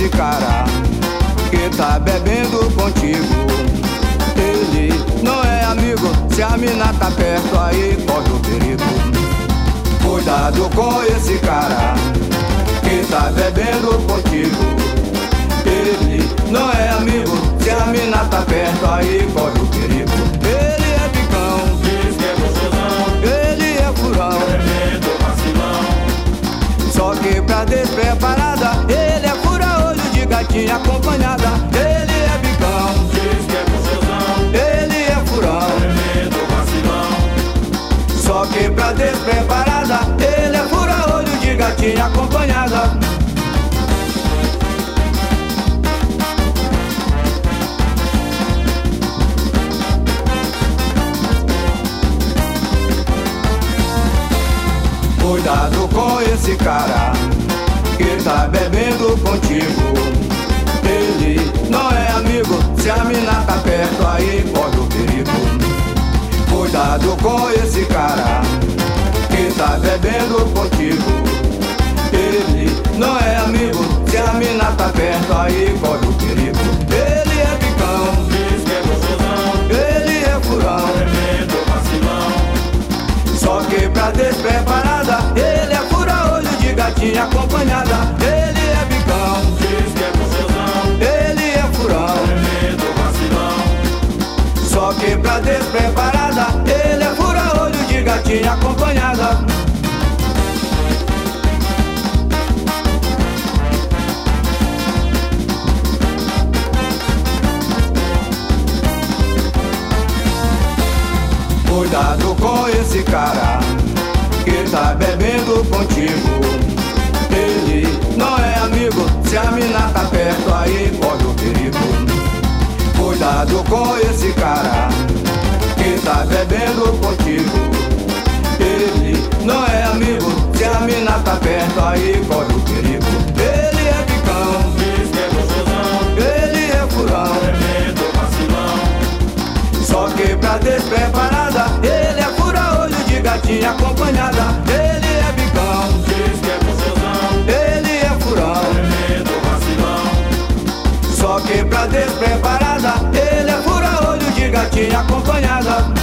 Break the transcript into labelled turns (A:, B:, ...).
A: esse cara que tá bebendo contigo. Ele não é amigo, se a mina tá perto aí corre o perigo. Cuidado com esse cara que tá bebendo contigo. Ele não é amigo, se a mina tá perto aí corre o perigo. Ele é bicão,
B: diz que é gostosão,
A: ele é furão,
B: tremendo vacilão.
A: só que pra despreparada ele é fura-olho de gatinha acompanhada. Ele é bicão,
B: Diz que é gostosão,
A: ele é furão,
B: tremendo vacilão.
A: só que pra despreparada ele é fura-olho de gatinha acompanhada. Cuidado com esse cara que tá bebendo contigo. Ele não é amigo, se a mina tá perto aí corre o perigo. Cuidado com esse cara que tá bebendo contigo. Ele não é amigo, se a mina tá perto aí corre o perigo. Ele é bicão,
B: Diz que é gostosão,
A: ele é furão,
B: tremendo vacilão.
A: só que pra despreparada ele é fura-olho de gatinha acompanhada. Ele é bicão,
B: Diz que é gostosão,
A: ele é furão,
B: tremendo vacilão.
A: só que pra despreparada ele é fura-olho de gatinha acompanhada. Cuidado com esse cara que tá bebendo contigo. Ele não é amigo, se a mina tá perto aí corre o perigo. Cuidado com esse cara que tá bebendo contigo. Ele não é amigo, se a mina tá perto aí corre o perigo. Ele é bicão,
B: Diz que é gostosão,
A: ele é furão,
B: tremendo vacilão.
A: só que pra despreparada ele é fura-olho de gatinha acompanhada. Ele é bicão,
B: Diz que é gostosão,
A: ele é furão,
B: tremendo vacilão.
A: só que pra despreparada ele é fura-olho de gatinha acompanhada.